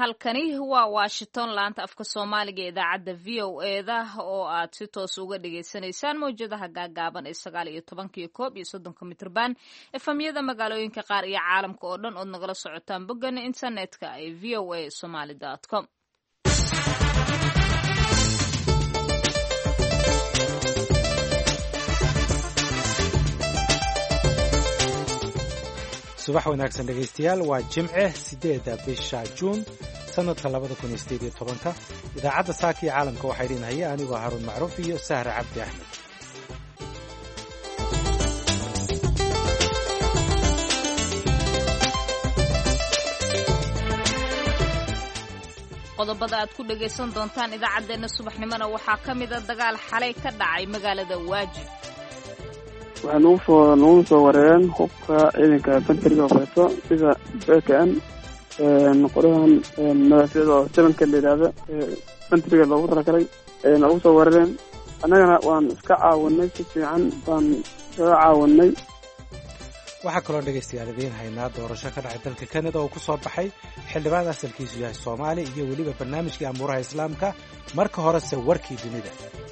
halkani waa Washington laanta afka Soomaaliga ee idaacadda VOA-da oo aad si toos uga dhageysanaysaan mowjadaha gaagaaban ee 19 iyo 31 mitirban efamyada magaalooyinka qaar iyo caalamka oo dhan oo nagala socotaan boggan internetka ee voasomali.com. subax wanaagsan dhegaystayaal waa Jimce 8 bisha Juun sanadka 2018 idaacadda saaka iyo caalamka waxay idinhaya anigoo Haruun Macruuf iyo Sahra Cabdi Axmed. qodobada aad ku dhagaysan doontaan idaacadeena subaxnimona waxaa ka mid ah dagaal xalay ka dhacay magaalada Waajid. waxaan ugu soo wareereen hubka ciidanka banteriga oo sida beekan qorahan madaxda oo sebanka leedahay banteriga loogu talagalay ugu soo wareereen annagana waan iska caawanay si fiican baan iska caawanay. waxaa kaloo dhegaystayaal idiin haynaa doorasho ka dhacay dalka Canada oo ku soo baxay xildhibaan asalkiisu yahay Soomaali iyo weliba barnaamijkii amuuraha islaamka marka horese warkii dunida.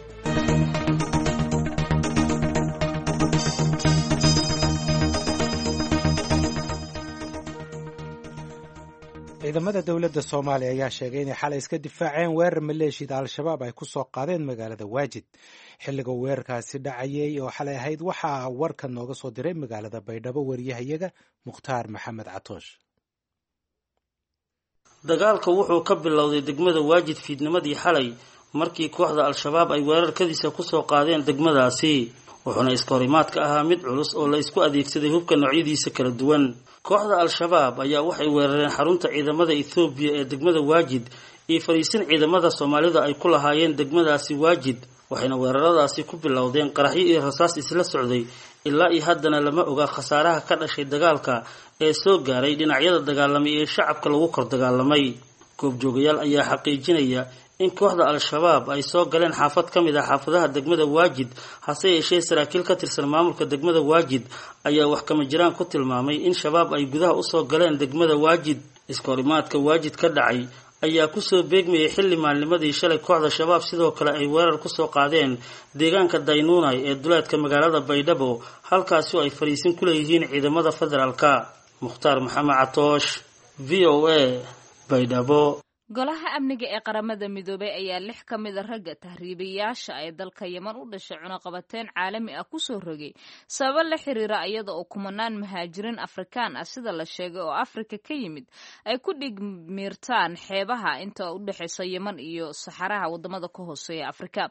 ciidamada dawladda Soomaaliya ayaa sheegay inay xalay iska difaaceen weerar maleeshiyada Al-Shabaab ay ku soo qaadeen magaalada Waajid xilliga weerarkaasi dhacayay oo xalay ahayd waxaa warka nooga soo diray magaalada Baydhabo wariyahayaga Mukhtaar Maxamed Catoosh. dagaalka wuxuu ka bilowday degmada Waajid fiidnimadii xalay markii kooxda Al-Shabaab ay weerarkadiisa ku soo qaadeen degmadaasi wuxuuna iskahorimaad ka ahaa mid culus oo la isku adeegsaday hubka noocyadiisa kala duwan. kooxda Al-Shabaab ayaa waxay weerareen xarunta ciidamada Ethiopia ee degmada Waajid iyo fariisin ciidamada Soomaalida ay ku lahaayeen degmadaasi Waajid waxayna weeraradaasi ku bilowdeen qaraxyo iyo rasaas isla socday ilaa iyo haddana lama oga khasaaraha ka dhashay dagaalka ee soo gaaray dhinacyada dagaalamay ee shacabka lagu kor dagaalamay. goobjoogayaal ayaa xaqiijinaya in kooxda Al-Shabaab ay soo galeen xaafad ka mid ah xaafadaha degmada Waajid hase yeeshee saraakiil ka tirsan maamulka degmada Waajid ayaa wax kama jiraan ku tilmaamay in shabaab ay gudaha u soo galeen degmada Waajid. iskahorimaadka Waajid ka dhacay ayaa ku soo beegmayay xilli maalnimadii shalay kooxda shabaab sidoo kale ay weerar ku soo qaadeen deegaanka Daynuunay ee duleedka magaalada Baydhabo halkaasi oo ay fariisin ku leeyihiin ciidamada federaalka. Mukhtaar Maxamed Catoosh, VOA, Baydhabo. golaha amniga ee qaramada midoobay ayaa 6 ka mid ah ragga tahriibayaasha ay dalka Yemen u dhashay cunaqabateen caalami ah ku soo rogay sabab la xiriira iyada oo kumanaan muhaajiriin Afrikaan ah sida la sheegay oo Afrika ka yimid ay ku dhigmirtaan xeebaha inta u dhaxaysa Yemen iyo Saxaraha wadamada ka hooseeya Afrika.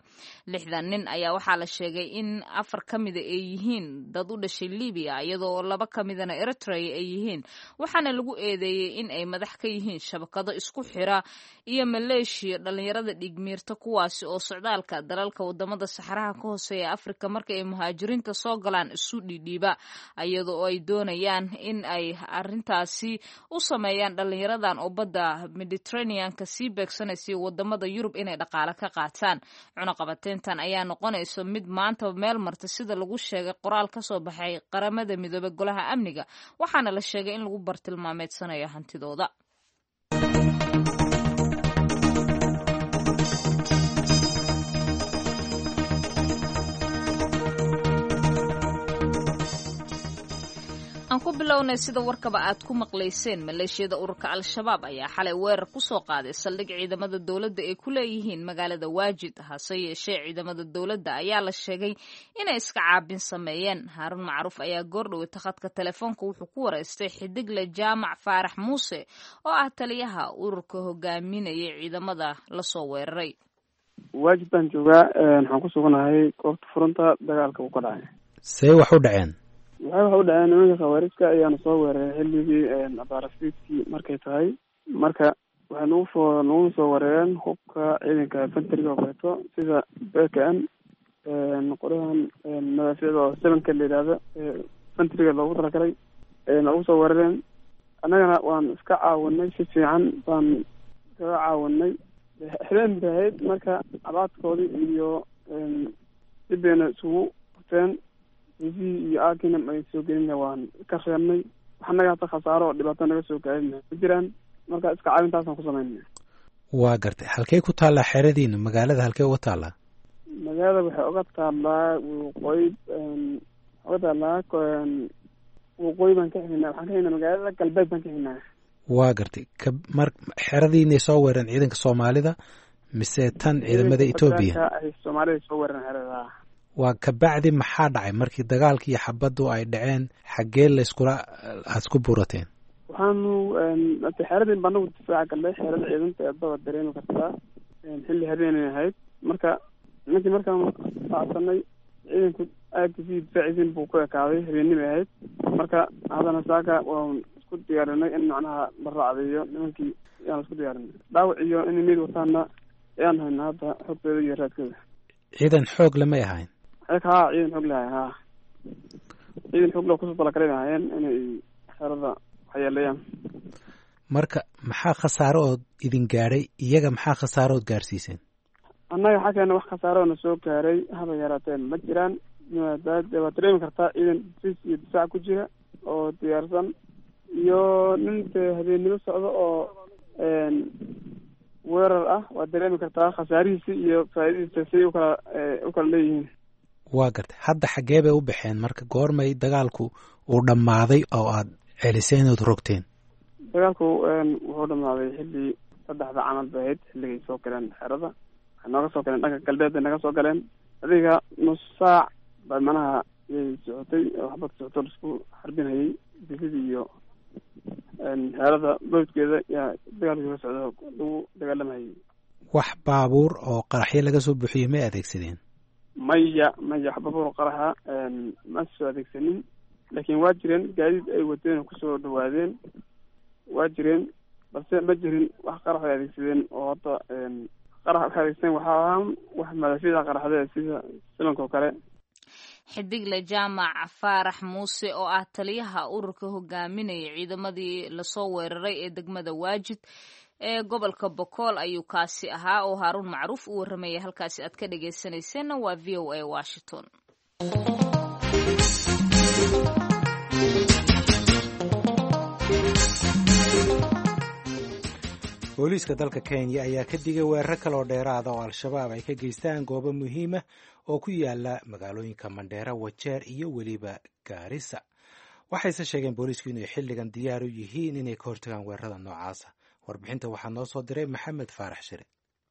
6 nin ayaa waxaa la sheegay in 4 ka mid ay yihiin dad u dhashay Liibiya iyada oo 2 ka midna Eritrea ay yihiin waxaana lagu eedeeyay in ay madax ka yihiin shabakado isku xira iyo maleeshiya dhalinyarada dhigmiirta kuwaasi oo socdaalka dalalka wadamada Saxaraha ka hooseeya Afrika marka ay muhaajiriinta soo galaan isu dhidhiiba iyada oo ay doonayaan in ay arintaasi u sameeyaan dhalinyaradan oo badda Mediterranean-ka sii beegsanaysa wadamada Yurub inay dhaqaale ka qaataan. cunaqabateentan ayaa noqonaysa mid maanta meel marta sida lagu sheegay qoraal ka soo baxay qaramada midoobay golaha amniga waxaana la sheegay in lagu bartilmaameedsanayo hantidooda. aan ku bilownay sida warkaba aad ku maqlayseen maleeshiyada ururka Al-Shabaab ayaa xalay weerar ku soo qaaday saldhig ciidamada dawladda ay ku leeyihiin magaalada Waajid hase yeeshee ciidamada dawladda ayaa la sheegay inay iska caabin sameeyeen. Haruun Macruuf ayaa goordhow khadka telefoonka wuxuu ku wareystay Xidigle Jaamac Faarax Muuse oo ah taliyaha ururka hogaaminaya ciidamada la soo weeraray. Waajid baan joogaa waxaan ku suganahay goobta furunta dagaalka uu ka dhacay. see wax u dhaceen? waxa u dhaceen nimanka khawaarijka ayaana soo weeraray xilligii abaarasiidkii markay tahay marka waxaan ugu soo wareereen hubka ciidanka banteriga oo sida beekan qorahan madaxda oo sebanka leedahay banteriga loogu talagalay ugu soo wareereen annagana waan iska caawanay si fiican baan iska caawanay. xireen bahayd marka abaadkoodii iyo dibena isugu qabteen iyo aakinam ay soo gelina waan ka reebnay waxnaga hata khasaaro oo dhibaato naga soo gaarin ma jiraan marka iska caawintaasaan ku samaynaya. waa gartay. halkey ku taallaa xeradiina? magaalada halkey uga taallaa? magaalada waxay uga taallaa waqooyi waqooyi baan ka xignaa. waxaan ka xignaa magaalada galbeed baan ka xignaa. waa gartay. xeradiinay soo weerareen ciidanka Soomaalida mise tan ciidamada Ethiopia? Soomaalida soo weerareen xerada. waa kabacdi maxaa dhacay markii dagaalkii iyo xabaddu ay dhaceen? xaggee aad ku buurateen? waxaanu xeradin banagu difaaca galnay. xerada ciidanta eedaba dareemi kartaa xilli habeenay ahayd. marka ninkii markaan raacsanay ciidanku aagkiisii difaaciisiin buu ku ekaaday. habeenimay ahayd. marka haddana saaka waan isku diyaarinay in macnaha la raacdeeyo nimankii ayaan isku diyaarinay. dhaawac iyo inay meyd wataana ayaan hayna hadda xogteeda iyo raadkeeda. ciidan xoog lamay ahayn? haa ciidan xoog lahay. haa ciidan xoog la kusoo talagaleen ahaayeen inay xerada waxyeeleeyaan. marka maxaa khasaaro ood idin gaadhay? iyaga maxaa khasaaro ood gaadhsiiseen? annaga xaggeena wax khasaaro na soo gaaray haba yaraateen ma jiraan. waad dareemi kartaa ciidan dis iyo difaac ku jira oo diyaarsan iyo nin dee habeennimo socdo oo weerar ah. waad dareemi kartaa khasaarihiisi iyo faa'iidadiisa siday u kala leeyihiin. waa gartay. hadda xaggee bay u baxeen marka? goormay dagaalku uu dhammaaday oo aad celiseen ood rogteen? dagaalku wuxuu dhammaaday xilli 3 camal bay ahayd. xilligay soo galeen xerada waxay nooga soo galeen dhanka galbeed bay naga soo galeen. adiga nus saac baa manaha yay socotay oo waxbad socoto laisku xarbinhayay. disidii iyo xerada boodkeeda yaa dagaalkii ka socda lagu dagaalamayay. wax baabuur oo qaraxyo laga soo buuxiyey may adeegsadeen? maya wax baabuur qaraxa ma soo adeegsanin. laakiin waa jireen gaadiid ay wateen oo kusoo dhawaadeen. waa jireen balse ma jirin wax qarax ay adeegsadeen. oo hadda qarax waxay adeegsadeen waxaa ahaan wax madafida qaraxda sida silanka oo kale. xidigle jaamac faarax muuse oo ah taliyaha ururka hogaaminaya ciidamadii lasoo weeraray ee degmada Waajid ee gobolka Bokool ayuu kaasi ahaa oo Haaruun Macruuf u warramaya. halkaasi aad ka dhageysanayseena waa VOA Washington. booliiska dalka Kenya ayaa ka digay weerar kale oo dheeraada oo al-shabaab ay ka geystaan goobo muhiim ah oo ku yaala magaalooyinka Mandera, Wajeer iyo weliba Garissa. waxayse sheegeen booliisku inay xilligan diyaar u yihiin inay ka hortagaan weerarada noocaasa. warbixinta waxaa noo soo diray Maxamed Faarax Shire.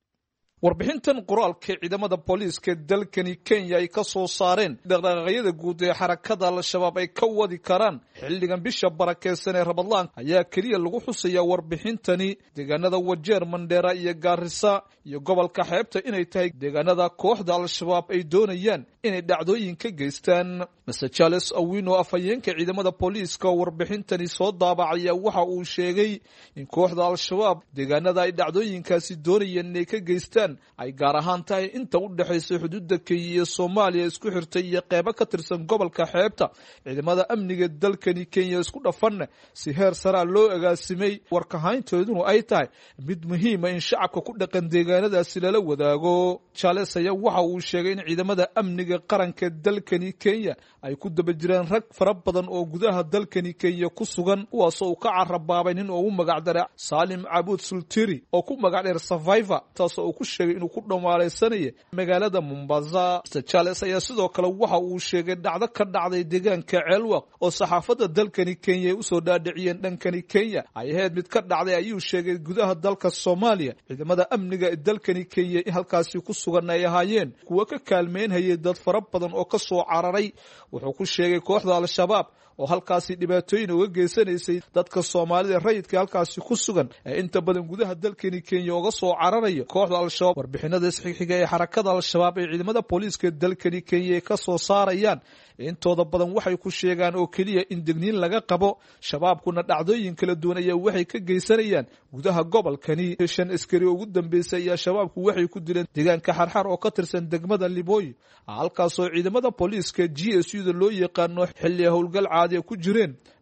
warbixintan qoraalka ciidamada booliiska dalkani Kenya ay ka soo saareen dhaqdhaqaaqyada guud ee xarakada al-shabaab ay ka wadi karaan xilligan bisha barakeysan ee Ramadaan ayaa kaliya lagu xusayaa warbixintani deegaanada Wajeer, Mandera iyo Garissa iyo gobolka xeebta inay tahay deegaanada kooxda al-shabaab ay doonayaan inay dhacdooyin ka geystaan. Mr. Charles Awino, afhayeenka ciidamada booliiska warbixintani soo daabacaya, waxa uu sheegay in kooxda al-shabaab deegaanada ay dhacdooyinkaasi doonayaan inay ka geystaan ay gaar ahaan tahay inta u dhaxaysa xuduudda Kenya iyo Soomaaliya isku xirtay iyo qaybo ka tirsan gobolka xeebta. ciidamada amniga dalkani Kenya isku dhafan si heer sare loo agaasimay warkahayntooduna ay tahay mid muhiim ah in shacabka ku dhaqan deegaanadaasi lala wadaago. Charles ayaa waxa uu sheegay in ciidamada amniga qaranka dalkani Kenya ay ku daba jiraan rag fara badan oo gudaha dalkani Kenya ku sugan, kuwaasoo ka carabaabay nin oo u magac daray Salim Abud Sultiri oo ku magac dheer Survivor, taasoo uu ku sheegay inuu ku dhamaalaysanaya magaalada Mombasa. Mr. Charles ayaa sidoo kale waxa uu sheegay dhacdo ka dhacday deegaanka Ceelwaq oo saxaafadda dalkani Kenya u soo dhaadhiciyeen dhankani Kenya ay ahayd mid ka dhacday, ayuu sheegay gudaha dalka Soomaaliya. ciidamada amniga ee dalkani Kenya halkaasi ku sugan ay ahaayeen kuwa ka kaalmeynayay dad fara badan oo ka soo cararay. wuxuu ku sheegay kooxda al-shabaab oo halkaasi dhibaatooyin uga geysanaysay dadka Soomaalida rayidka halkaasi ku sugan ee inta badan gudaha dalkani Kenya uga soo cararaya kooxda al-shabaab. warbixinada saxiixiga ee xarakada al-shabaab ee ciidamada booliiska dalkani Kenya ka soo saarayaan intooda badan waxay ku sheegaan oo kaliya in digniin laga qabo shabaabkuna dhacdooyin kala duwan ayaa waxay ka geysanayaan gudaha gobolkani. 5 askari ugu dambeysay ayaa shabaabku waxay ku dileen deegaanka Xarxar oo ka tirsan degmada Liboy, halkaasoo ciidamada booliiska GSU-da loo yaqaano xilli howlgal caadi ku jireen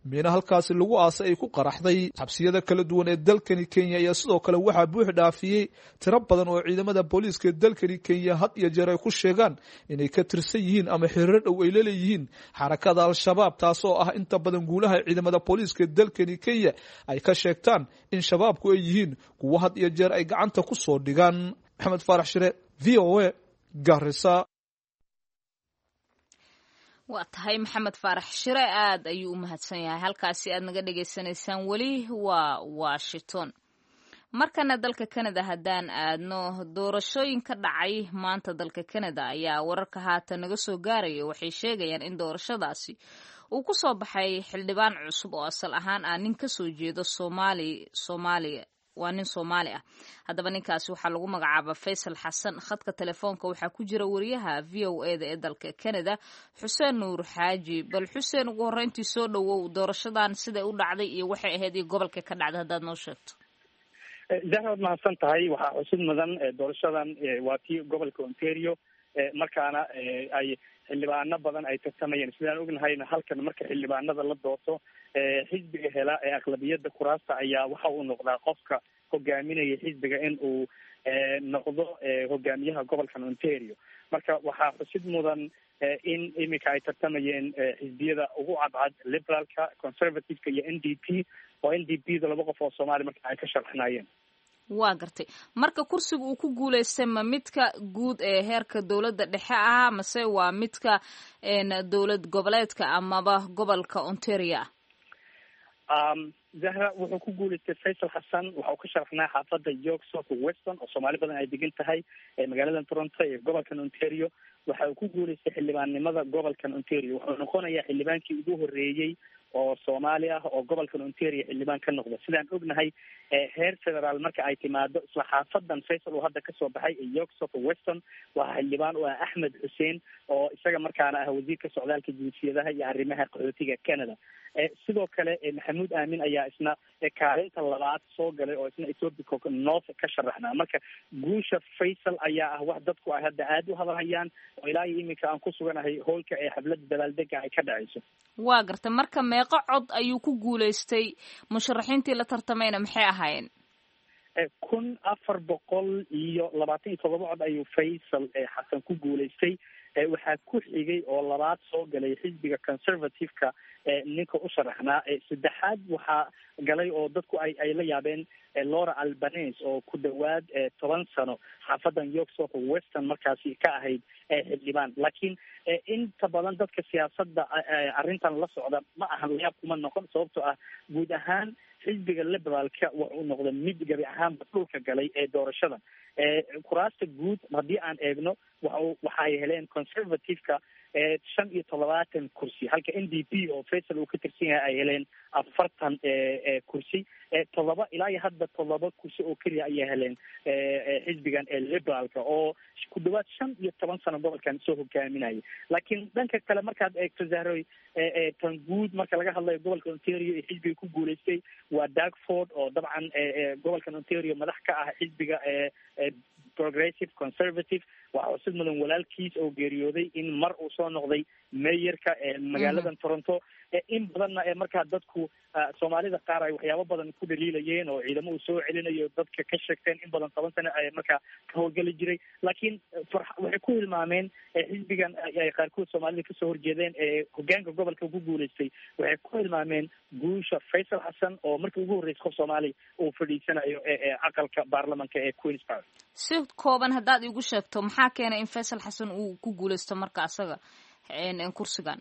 miina halkaasi lagu aasay ay ku qaraxday. xabsiyada kala duwan ee dalkani Kenya ayaa sidoo kale waxaa buux dhaafiyey tiro badan oo ciidamada booliiska ee dalkani Kenya had iyo jeer ay ku sheegaan inay ka tirsan yihiin ama xiriir dhow ay leeyihiin xarakada al-shabaab, taasoo ah inta badan guulaha ciidamada booliiska ee dalkani Kenya ay ka sheegtaan in shabaabku ay yihiin kuwa had iyo jeer ay gacanta ku soo dhigaan. Maxamed Faarax Shire, VOA, Garissa. waa tahay Maxamed Faarax Shire, aad ayuu u mahadsan yahay. halkaasi aad naga dhagaysanaysaan weli waa Washington. markana dalka Canada haddaan aadno, doorashooyin ka dhacay maanta dalka Canada ayaa wararka haatan naga soo gaaraya waxay sheegayaan in doorashadaasi uu ku soo baxay xildhibaan cusub oo asal ahaan ah nin ka soo jeedo Soomaaliya waa nin Soomaali ah. haddaba ninkaasi waxaa lagu magacaaba Faysal Xasan. khadka telefoonka waxaa ku jira wariyaha VOA da ee dalka Canada Xuseen Nuur Xaaji. bal Xuseen, ugu horreyntii soo dhawow, doorashadan siday u dhacday iyo waxay ahayd iyo gobolka ka dhacday haddaad noo sheegto. zahra waad mahadsan tahay. waxaa xusid mudan doorashadan waa tii gobolka Ontario, markaana ay xildhibaano badan ay tartamayeen. sidaan ognahayna halkan marka xildhibaanada la doorto xisbiga hela ee aqlabiyada kuraasta ayaa waxa uu noqdaa qofka hogaaminaya xisbiga in uu noqdo hogaamiyaha gobolkan Ontario. marka waxaa xusid mudan in iminka ay tartamayeen xisbiyada ugu cadcad liberalka, conservativeka iyo NDP, oo NDP da laba qof oo Soomaali marka ay ka sharxinayeen. waa gartay. marka kursiga uu ku guulaystay ma midka guud ee heerka dowladda dhexe ah mase waa midka dowlad goboleedka amaba gobolka Ontario ah? zahra wuxuu ku guulaystay Faysal Xasan. waxa uu ka sharaxnaa xaafadda York South Weston oo Soomaali badan ay degan tahay magaalada Toronto ee gobolkan Ontario. waxa uu ku guulaystay xildhibaannimada gobolkan Ontario. wuxuu noqonayaa xildhibaankii ugu horreeyey oo Soomaali ah oo gobolkan Ontario xildhibaan ka noqda. sidaan ognahay heer federaal marka ay timaado isla xaafadan Faysal uu hadda kasoo baxay ee York South Weston waa xildhibaan u ah Axmed Xuseen oo isaga markaana ah wasiirka socdaalka jinsiyadaha iyo arrimaha qaxootiga Canada. sidoo kale Maxamuud Aamin ayaa isna kaalinta labaad soo galay oo isna Etobicoke North ka sharaxnaa. marka guusha Faysal ayaa ah wax dadku ay hadda aad u hadalhayaan oo ilaa iyo iminka aan ku suganahay hoolka ee xafladda dabaaldega ay ka dhacayso. waa garta. marka meeqo cod ayuu ku guulaystay? musharaxiintii la tartamayna maxay ahaayeen? 1427 cod ayuu Faysal Xasan ku guulaystay. waxaa ku xigay oo labaad soo galay xisbiga conservative-ka ninka u sharaxnaa. saddexaad waxaa galay oo dadku ay la yaabeen Laura Albanese oo ku dhawaad 10 sano xaafadan York South Weston markaasi ka ahayd xildhibaan. laakiin inta badan dadka siyaasadda arrintan la socda ma ahan layaab kuma noqon, sababtoo ah guud ahaan xisbiga liberaalka wuxuu noqday mid gabi ahaanba dhulka galay ee doorashadan. kuraasta guud haddii aan eegno waxay heleen conservative-ka 75 kursi, halka NDP oo Faysal uu ka tirsan yahay ay heleen 40 kursi. 7 ilaa iyo hadda 7 kursi oo keliya ayay heleen xisbigan liberaalka oo ku dhawaad 15 sano gobolkan soo hogaaminayay. laakiin dhanka kale markaad eegto Zahroy, tan guud marka laga hadlayo gobolka Ontario ee xisbiga ku guulaystay waa Doug Ford oo dabcan gobolkan Ontario madax ka ah xisbiga progressive conservative. waxaa xusid mudan walaalkiis oo geeriyooday in mar uu soo noqday mayorka magaaladan Toronto. in badanna markaa dadku Soomaalida qaar ay waxyaabo badan ku dhaliilayeen oo ciidamo uu soo celinayo dadka ka sheegteen in badan 10 sano ay markaa ka howlgali jiray. laakiin waxay ku hilmaameen xisbigan ay qaarkood Soomaalida kasoo horjeedeen hogaanka gobolka ku guulaystay. waxay ku hilmaameen guusha Faysal Xasan oo markii ugu horreysay qof Soomaali uu fadhiisanayo aqalka baarlamaanka ee Queen's Park. si kooban haddaad igu sheegto maxaa keenay in Faysal Xasan uu ku guulaysto marka asaga kursigan?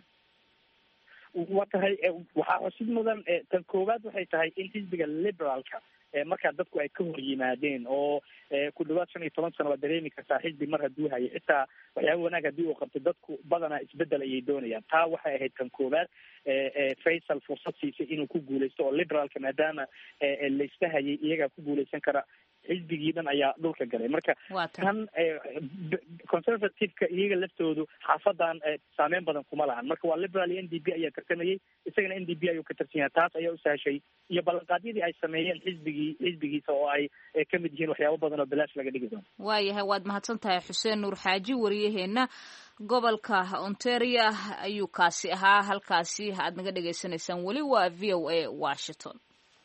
waa tahay waxaa xusid mudan tan koowaad waxay tahay in xisbiga liberaalka markaa dadku ay ka hor yimaadeen oo ku dhawaad 15 sano waa dareemi kartaa xisbi mar hadduu hayo xitaa waxyaaba wanaag haddii uu qabto dadku badanaa isbedel ayay doonayaan. taa waxay ahayd tan koowaad Faysal fursad siisay inuu ku guulaysto oo liberaalka maadaama laysfahayay iyagaa ku guulaysan kara xisbigii dhan ayaa dhulka galay. marka kan conservative-ka iyaga laftoodu xaafadan saameyn badan kuma lahan. marka waa liberal iyo NDP ayaa tartamayay, isagana NDP ayuu ka tarsan yahay. taas ayaa u sahashay iyo ballanqaadyadii ay sameeyeen xisbigiisa oo ay ka mid yihiin waxyaabo badan oo bilaash laga dhigi doono. waayahay, waad mahadsan tahay xuseen nuur xaaji, wariyaheena gobolka Ontario ayuu kaasi ahaa. halkaasi aad naga dhegaysanaysaan weli waa VOA Washington.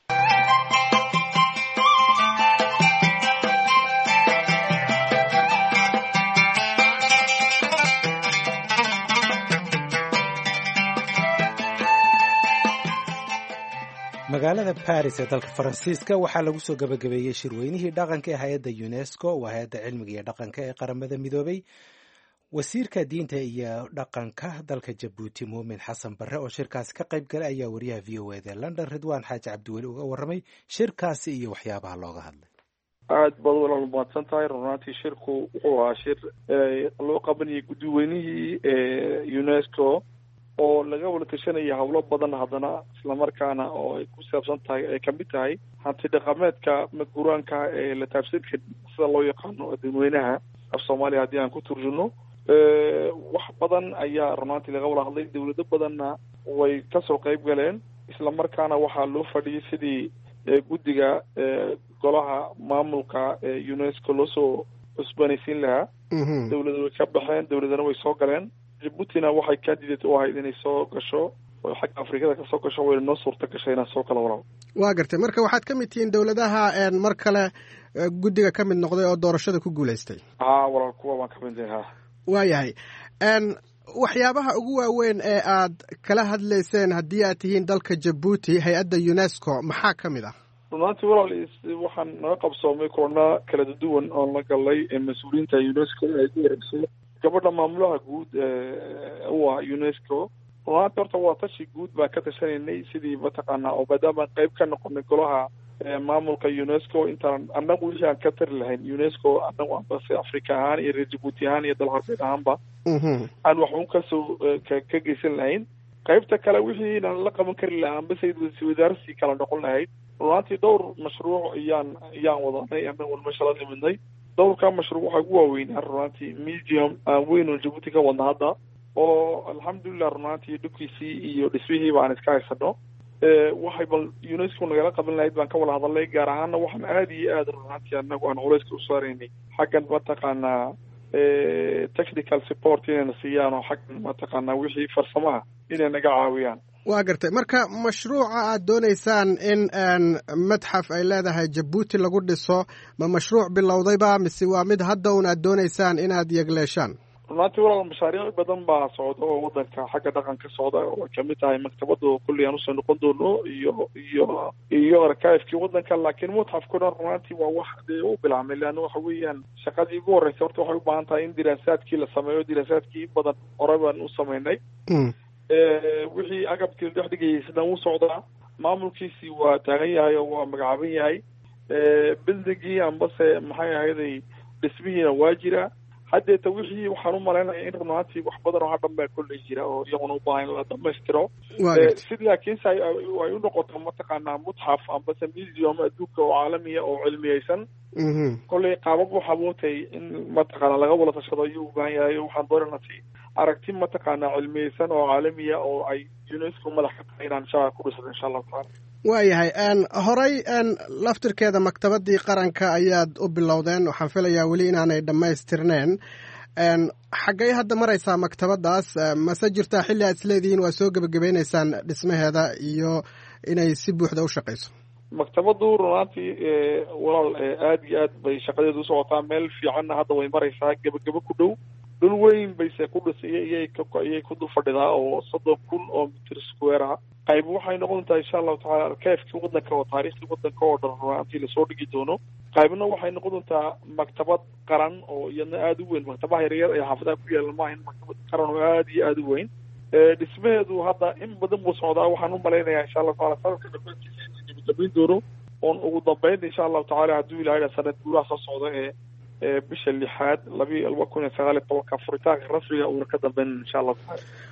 magaalada Paris ee dalka Faransiiska waxaa lagu soo gabagabeeyey shirweynihii dhaqanka ee hay'adda UNESCO, waa hay'adda cilmiga iyo dhaqanka ee qaramada midoobay. wasiirka diinta iyo dhaqanka dalka Jabuuti Muumin Xasan Barre oo shirkaasi ka qayb galay ayaa wariyaha VOA London Ridwaan Xaaji Cabdiweli uga warramay shirkaasi iyo waxyaabaha looga hadlay. aad baad walaal mahadsan tahay. runaatii shirku wuxuu ahaa shir loo qabanayay guddiweynihii UNESCO oo laga wada tashanaya howlo badan, haddana islamarkaana oo ay ku saabsan tahay ay kamid tahay hanti dhaqameedka madguraanka ee la taabsadka sida loo yaqaano dadweynaha af Soomaaliya haddii aan ku turjuno. wax badan ayaa runaatii laga wada hadlay. dawlado badanna way kasoo qayb galeen, islamarkaana waxaa loo fadhiyay sidii guddiga golaha maamulka UNESCO loo soo cusbanaysiin lahaa. dawlada way ka baxeen, dawladana way soo galeen. Jabuutina waxay candidate u ahayd inay soo gasho oo xagga Afrikada ka soo gasho, way noo suurta gashay inaan soo kala walaal. waa gartay, marka waxaad ka mid tihiin dawladaha mar kale guddiga ka mid noqday oo doorashada ku guulaystay. walaal kuwa waan ka mid yahay. waayahay, waxyaabaha ugu waaweyn ee aad kala hadlayseen haddii aad tihiin dalka Jabuuti hay-adda UNESCO maxaa ka mid ah? runaatii walaal waxaan naga qabsoomay kulana kala duwan oo la galay mas-uuliyiinta UNESCO ay ku wareegso gabadha maamulaha guud u ah UNESCO. runaatii horta waa tashi guud baan ka tashanaynay sidii mataqaanaa oo maadaama qayb ka noqonay golaha maamulka UNESCO intaan annagu wixii aan ka tari lahayn UNESCO annagu ambase Afrika ahaan iyo reer Jabuuti ahaan iyo dal harbeed ahaanba aan wax uun kasoo ka geysan lahayn. qaybta kale wixii aan la qaban kari lahaa ambase wasiiradaasi kala noqon lahayd. runaatii dhowr mashruuc ayaan wadanay annagu mashallah nimidnay. dhowrka mashruuc waxaa ugu waaweynaa runaatii museum weyn oo Jabuuti ka wadna hadda oo alxamdulillah runaatii dhulkiisii iyo dhismihii baan iska haysano. waxay bal UNESCO nagala qaban lahayd baan ka wada hadalnay. gaar ahaana waxaan aada iyo aada runaatii annagu aan culeyska u saaraynay xaggan mataqaanaa technical support inayna siiyaan oo xaggan mataqaanaa wixii farsamaha inay naga caawiyaan. waa gartay, marka mashruuca aad doonaysaan in madxaf ay leedahay Jabuuti lagu dhiso ma mashruuc bilowdayba mise waa mid hadda un aad doonaysaan inaad yegleeshaan? runaatii walaal mashaariic badan baa socda oo wadanka xagga dhaqanka socda oo kamid tahay maktabada oo kulli aan usoo noqon doono iyo arkaifkii wadanka. laakiin mutxafkuna runaatii waa wax dee u bilaabmay, leanna waxa weeyaan shaqadii ugu horreysay horta waxay u baahan tahay in diraasaadkii la sameeyo. diraasaadkii badan hore baan u samaynay. wixii agabkii la dhex dhigayay sidan u socdaa. maamulkiisii waa taagan yahay oo waa magacaaban yahay. buildingii ambase maxay ahayday dhismihiina waa jira. haddeeta wixii waxaan u malaynayaa in runaatii wax badan oo hadhan baa kolley jira oo iyaguna u baahan in la dhamaystiro. si laakiinse ay u noqoto mataqaanaa mutxaf ambase museum adduunka oo caalamiya oo cilmiyeysan. kolley qaabab waxa mootay in mataqaanaa laga wada tashado ayuu u baahan yahay. waxaan dooranasi aragti mataqaanaa cilmiyeysan oo caalamiya oo ay UNESCO madax ka tahay inaan insha ku dhisado insha allahu tacaala. waayahay, horey laftirkeeda maktabadii qaranka ayaad u bilowdeen. waxaan filayaa weli inaanay dhammaystirneen. xaggay hadda maraysaa maktabadaas? mase jirtaa xilli aad isleedihiin waa soo gebagabaynaysaan dhismaheeda iyo inay si buuxda u shaqayso? maktabadu runaatii walaal aada iyo aad bay shaqadeedu u socotaa. meel fiicanna hadda way maraysaa, gebagabo ku dhow. dhul weyn bayse ku dhisay iyay ku dul fadhidaa oo 30,000 oo mitir square ah. qayb waxay noqon doontaa insha allahu tacaala arkaifkii wadanka oo taariikhii wadanka oo dhan runaatii lasoo dhigi doono. qaybna waxay noqon doontaa maktabad qaran oo iyadna aada u weyn. maktabaha yaryar ee xaafadaha ku yaala maaha in maktabad qaran oo aada iyo aada u weyn. dhismaheedu hadda in badan buu socdaa. waxaan u malaynayaa insha allahu taala sanadka dhamaantiisa inuu gabagabayn doono oon ugu dambeyn insha allahu tacaala hadduu ilaahay sanad guuraha soo socda bisha 6 2019 furitaanka rasmiga uuna ka dambeyn insha allahu tacaala.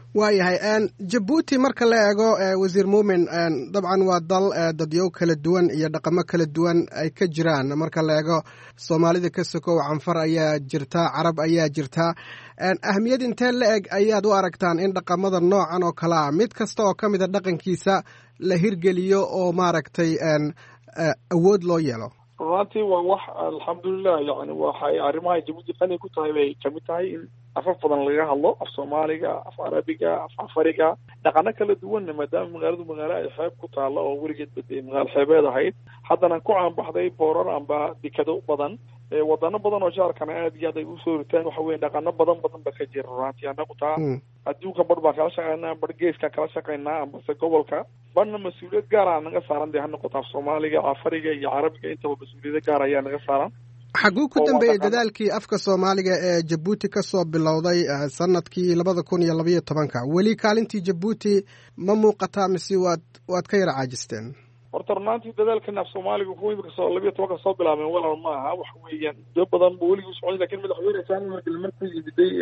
waayahay jabuuti marka la eego wasiir muumin dabcan waa dal dadyow kala duwan iyo dhaqamo kala duwan ay ka jiraan marka la eego soomaalida ka sokow canfar ayaa jirta carab ayaa jirta ahmiyad intee la eg ayaad u aragtaan in dhaqamada noocan oo kale ah mid kasta oo ka mida dhaqankiisa la hirgeliyo oo maaragtay awood loo yeelo? runtii waa wax alxamdulilah yani waxay arrimaha jabuuti qani ku tahay bay kamid tahay in afaf badan laga hadlo af soomaaliga af carabiga af cafariga dhaqano kala duwanna maadaama magaaladu magaalo ay xeeb ku taalo oo weligeed magaalo xeebeed ahayd haddana ku caanbaxday boorar amba dekado badan wadano badan oo jaarkana aad iyo aad ay usoo ritaan waxa weeye dhaqano badan ba ka jira runtii anagu taa adduunka bar baan kala shaqeynaa bar geeskaan kala shaqeynaa ambase gobolka barna mas-uuliyad gaara naga saaran dee ha noqoto af soomaaliga cafariga iyo carabiga intaba mas-uuliyada gaar ayaa naga saaran. xaguu ku dambeeyey dadaalkii afka soomaaliga ee jabuuti ka soo bilowday sanadkii 2012 weli kaalintii jabuuti ma muuqataa mise waad ka yara caajisteen? horta runaantii dadaalkan af soomaaliga kuwa imika soo 12 soo bilaabeen walaal ma aha waxa weeyaan dad badan buu weligii socday laakiin madaxweyne saamil markuu yimiday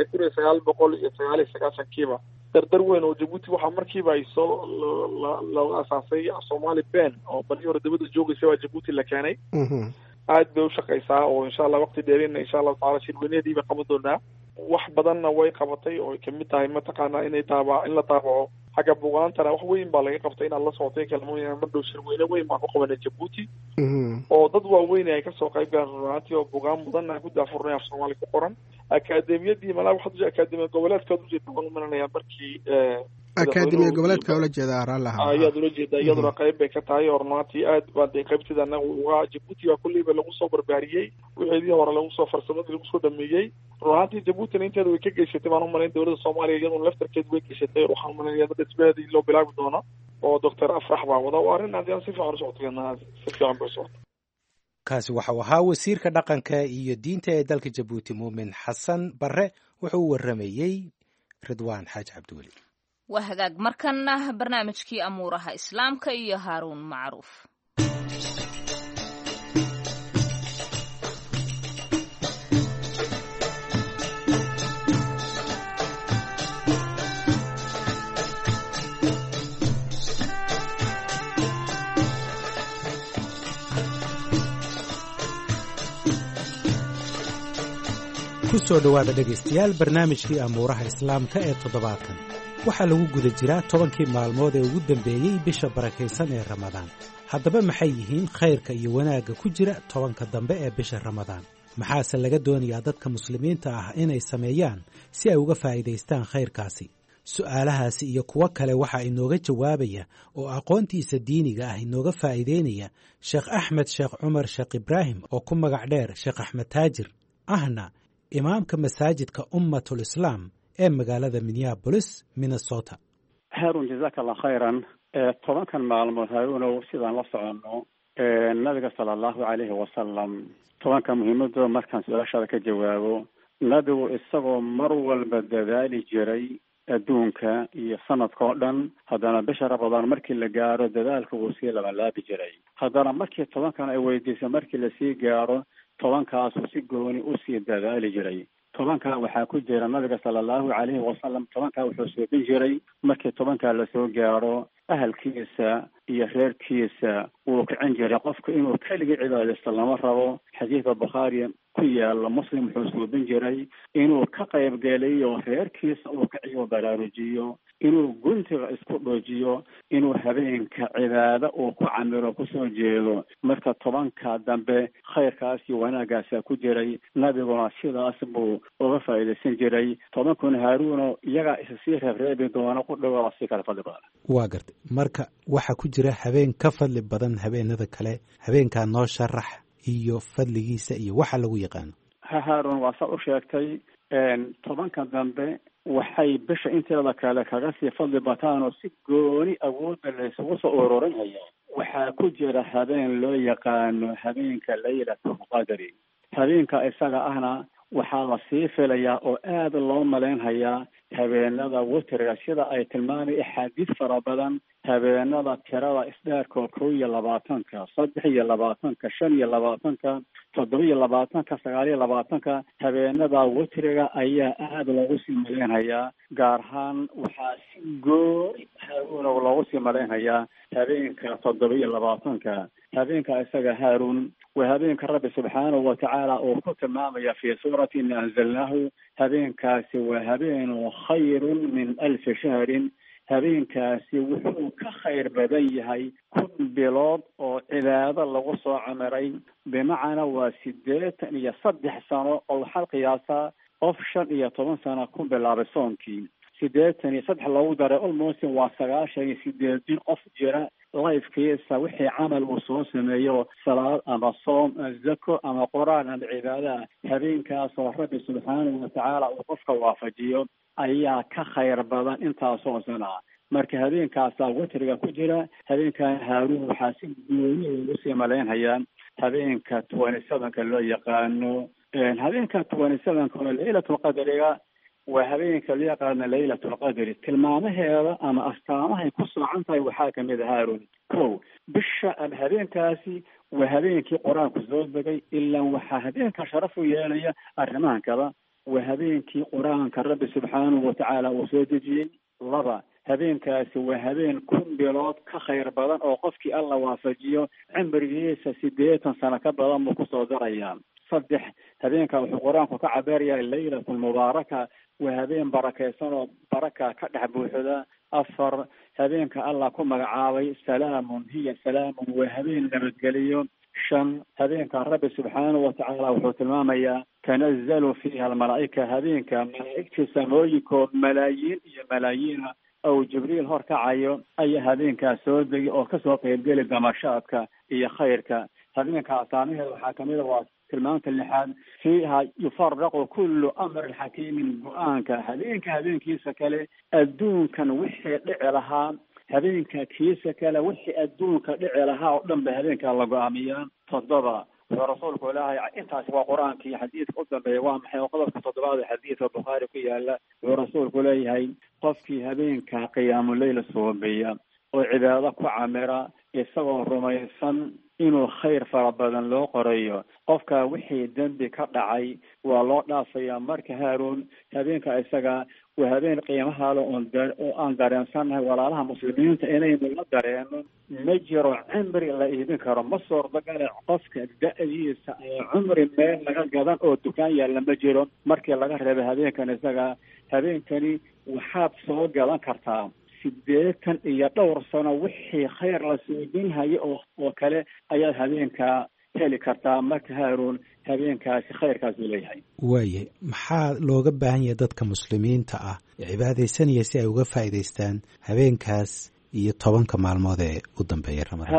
1999 dardar weyn oo jabuuti waxaa markiiba ay soo la asaasay Soomaali Ben oo bani hore dibadda joogaysa waa jabuuti la keenay aad bay u shaqaysaa oo insha Allah waqti dheerina insha Allah taala shirweyneedii bay qaban doonaa wax badanna way qabatay oo ay kamid tahay mataqaana in la taabaco xagga buugaantana wax weyn baa laga qabtay in la socotay kalmooyin madhow shirweyne weyn baa ku qabanay jabuuti oo dad waaweyn ay ka soo qayb galeen runtii oo buugaan badan ay ku daafurnay af Soomaali ku qoran akaademiyadii malaha waxa akaademiga goboleedka u jeedo mananaya markii akaademiga goboleedka ula jeeda araalaha ayaa ula jeeda iyaduna qayb bay ka tahay oo runtii aad baa qaybtida anagu jabuuti waa kulliba lagu soo barbaariyay wixii hore lagu soo farsamadii lagu soo dhameeyay runtii jabuuti inteeda way ka geysatay baan u malayn dawladda Soomaaliya iyadoo laftarkeed way geysatay waxaan malaynaya dad isbeedii loo bilaabi doono oo Dr. Afrax baa wada oo arrin aan si fiican u socotay si fiican baa socotay. kaasi waxa uu ahaa wasiirka dhaqanka iyo diinta ee dalka Jabuuti Muumin Xasan Barre wuxuu u waramayay Ridwaan Xaaji Cabdiweli. waa hagaag markana barnaamijkii amuuraha islaamka iyo Haaruun Macruuf. ku soo dhowaada dhegaystayaal barnaamijkii amuuraha islaamka ee toddobaadkan waxaa lagu guda jiraa 10kii maalmood ee ugu dambeeyey bisha barakaysan ee ramadaan. haddaba maxay yihiin khayrka iyo wanaagga ku jira 10ka dambe ee bisha ramadaan? maxaase laga doonayaa dadka muslimiinta ah inay sameeyaan si ay uga faa'iidaystaan khayrkaasi? su'aalahaasi iyo kuwo kale waxaa inooga jawaabaya oo aqoontiisa diiniga ah inooga faa'iideynaya Sheekh Axmed Sheekh Cumar Sheekh Ibraahim oo ku magac dheer Sheekh Axmed Taajir ahna imaamka masaajidka Ummatul Islaam ee magaalada Minneapolis, Minnesota. Harun jazakallah khayran. 10kan maalmood Haruunow sidaan la socono nabiga sallallahu alayhi wasallam 10ka muhiimada markaan su'aashaada ka jawaabo nabigu isagoo mar walba dadaali jiray adduunka iyo sanadka oo dhan haddana bisha Ramadaan markii la gaaro dadaalka uu sii laabi jiray haddana markii 10kan ay weydiisay markii la sii gaaro 10kaas si gooni u sii dadaali jiray 10ka waxaa ku jira nabiga sallallahu alayhi wasallam 10ka wuxuu soo bin jiray markii 10ka la soo gaaro ahalkiisa iyo reerkiisa uu kicin jiray qofka inuu kaliya cibaadaysto lama rabo xadiidka Bukhari ku yaala Muslim wuxuu soo bin jiray inuu ka qayb galayo reerkiisa uu kiciyo baraarujiyo inuu guntiga isku dhoojiyo inuu habeenka cibaado uu ku camiro ku soo jeedo marka 10ka dambe khayrkaas iyo wanaagaas ku jiray nabiguna sidaas buu uga faa'iideysan jiray 10kun Haaruuno iyaga isii reebi doona ku dhawaaq si kala fadli badan. waa gartay marka waxa ku jira habeen ka fadli badan habeenada kale habeenka noo sharax iyo fadligiisa iyo waxa lagu yaqaan. Haaruun waa soo sheegtay 10ka dambe waxay bisha inteeda kale kaga sii fadli bataan oo si gooni awood leh isugu soo ururinaya waxaa ku jira habeen loo yaqaano habeenka Laylatul Qadri. habeenka isaga ahna waxaa la sii filayaa oo aad loo maleynayaa habeenada witriga sida ay tilmaamay axaadiis fara badan habeenada tirada isdheerkoo 21, 23, 25, 27, 29, habeenada witriga ayaa aada loogu sii maleynayaa. gaar ahaan waxaa si gooni haaruun loogu sii maleynayaa habeenka 27. habeenka isaga haaruun waa habeenka rabbi subxaanahu watacaala uu ku tilmaamaya fi suurati inna anzalnaahu. habeenkaasi waa habeen khayrun min 1000 shahrin. habeenkaasi wuxuu ka khayr badan yahay 1000 bilood oo cibaado lagu soo camiray. bimacnaa waa 83 sano oo waxaa qiyaasaa qof 15 sano ku bilaabay soonkii. 83 loogu daray almost waa 98 qof jira lifekiisa wixii camal uu soo sameeyo salaad ama soom zako ama quraan ama cibaada. habeenkaas oo rabbi subxaanahu watacaala uu qofka waafajiyo ayaa ka khayr badan intaasoo sana. marka habeenkaasa witriga ku jira. habeenkan haaruun waxaa si gooni ugu sii maleynayaa habeenka 27 loo yaqaano. habeenka 27 oo laylatul qadriga waa habeenka loo yaqaano laylatul qadri. tilmaamaheeda ama astaamahay ku soocan tahay waxaa kamid ah haaruun. bisha ama habeenkaasi waa habeenkii qur-aanku soo degay. ilaa waxaa habeenka sharaf u yeelaya arrimahan kada waa habeenkii qur-aanka rabbi subxaanahu watacaala uu soo dejiyey. 2, habeenkaasi waa habeen 1000 bilood ka khayr badan oo qofkii alla waafajiyo cimrigiisa 80 sano ka badan buu kusoo darayaa. 3, habeenka wuxuu qur-aanku ka cabeerayaa laylatul mubaaraka. waa habeen barakaysan oo baraka ka dhex buuxda. 4, habeenka allah ku magacaabay salaamun hiya salaamun. waa habeen nabadgeliyo. 5, habeenka rabbi subxaanahu watacaala wuxuu tilmaamayaa tanazalu fiiha almalaa'ika. habeenka malaa'igtii samooyinkood malaayiin iyo malaayiina oo jibriil horkacayo ayaa habeenkaas soo degi oo kasoo qaybgeli damashaadka iyo khayrka. habeenka asaamaheeda waxaa kamid waa tilmaanta 6 fiiha yufaraqu kullu amrin xakiimin. go-aanka habeenkiisa kale adduunkan wixii dhici lahaa habeenka kiisa kale wixii adduunka dhici lahaa oo dhan ba habeenka la go-aamiyaa. 7, wuxuu rasuulku ilaahay intaas waa qur-aankii. xadiidka u dambeeya waa maxay? qodobka 7 xadiidka bukhaari ku yaala. wuxuu rasuulku leeyahay qofkii habeenka qiyaamuleyl soobeeya oo cibaado ku camira isagoo rumaysan inuu khayr fara badan loo qorayo, qofka wixii dembi ka dhacay waa loo dhaafayaa. marka haaruun habeenka isaga waa habeen qiimaha leh oo aan dareensanahay walaalaha muslimiinta inaynu la dareeno. ma jiro cimri la iibin karo. ma suurtagale qofka da-diisa cumri meel laga gadan oo dukaan yaalla ma jiro markii laga reebay habeenkan isaga. habeenkani waxaad soo gadan kartaa 80 iyo dhowr sano wixii khayr la suudinhayo oo kale ayaad habeenka heli kartaa. marka haaruun habeenkaasi khayrkaas uu leeyahay. waaye maxaa looga baahan yahay dadka muslimiinta ah cibaadaysanaya si ay uga faa'iidaystaan habeenkaas iyo 10 maalmood ee u dambeeya ramadaan?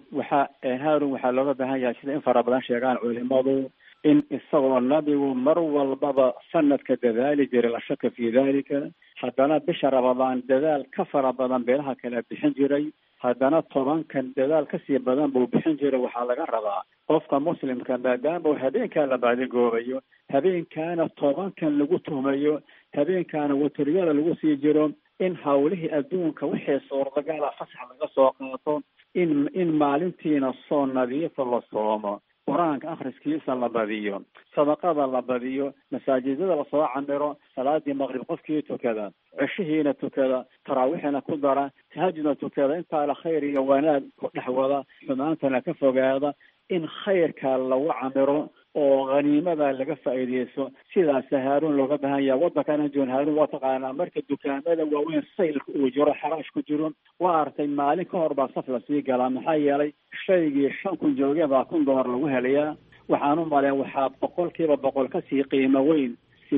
haaruun waxaa looga baahan yahay sida in fara badan sheegaan culimadu in isagoo nabigu mar walbaba sanadka dadaali jiray la shaka fi dalika. haddana bisha ramadaan dadaal ka fara badan beelaha kale bixin jiray. haddana 10kan dadaal kasii badan buu bixin jiray. waxaa laga rabaa qofka muslimka maadaama uu habeenkaa la baadigoobayo, habeenkaana 10kan lagu tuhmayo, habeenkaana watriyada lagu sii jiro, in hawlihii adduunka wixii suurtagala fasax laga soo qaato, in maalintiina soo nadiifa la soomo, qur-aanka akhriskiisa la badiyo, sadaqada la badiyo, masaajidada lasoo camiro, salaadii maqrib qofkii tukada, cishihiina tukada, taraawiixina ku dara, tahajudna tukada, intaa la khayr iyo wanaag ku dhex wada, xumaantana ka fogaada, in khayrka lagu camiro oo haniimada laga faa'iideysto. sidaas haaruun looga baahan yahay. waddankana joon haaruun waa taqaanaa marka dukaamada waaweyn saylka uu jiro, xaraash ku jiro, waa artay maalin ka hor baa saf lasii galaa. maxaa yeelay shaygii 5,000 joogeen baa $1,000 lagu helayaa. waxaan u maleyn waxaa 100% kasii qiimo weyn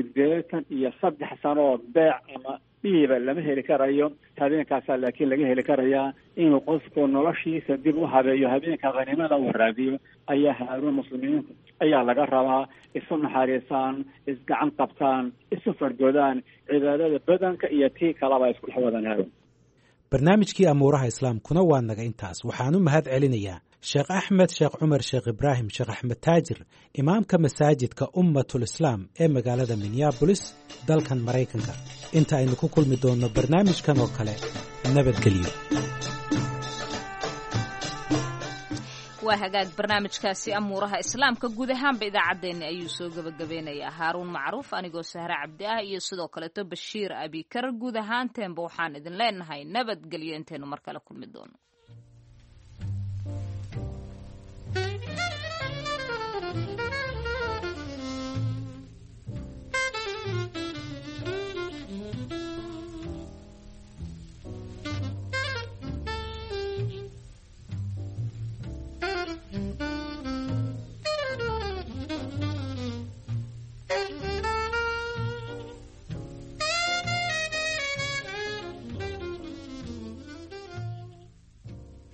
83 sano beec ama dhiiba lama heli karayo. habeenkaasaa laakiin laga heli karayaa inuu qofku noloshiisa dib u habeeyo. habeenka haniimada uu raadiyo ayaa haaruun muslimiinta ayaa laga rabaa isu naxariisaan, isgacan qabtaan, isu fargodaan, cibaadada badanka iyo tii kalaba isku dhex wadaan. haaruun barnaamijkii amuuraha islaamkuna waa naga intaas. waxaan u mahad celinayaa sheekh axmed sheekh cumar sheekh ibraahim sheekh axmed taajir, imaamka masaajidka ummatul islaam ee magaalada minneabolis dalkan maraykanka. inta aynu ku kulmi doonno barnaamijkan oo kale, nabadgelyo. waa hagaag barnaamijkaasi amuuraha islaamka guud ahaanba idaacaddeenni ayuu soo gebagabeynayaa haaruun macruuf, anigoo sahre cabdi ah iyo sidoo kaleeto bashiir abikar. guud ahaanteenba waxaan idin leenahay nabadgelyo intaynu mar kale kulmi doono.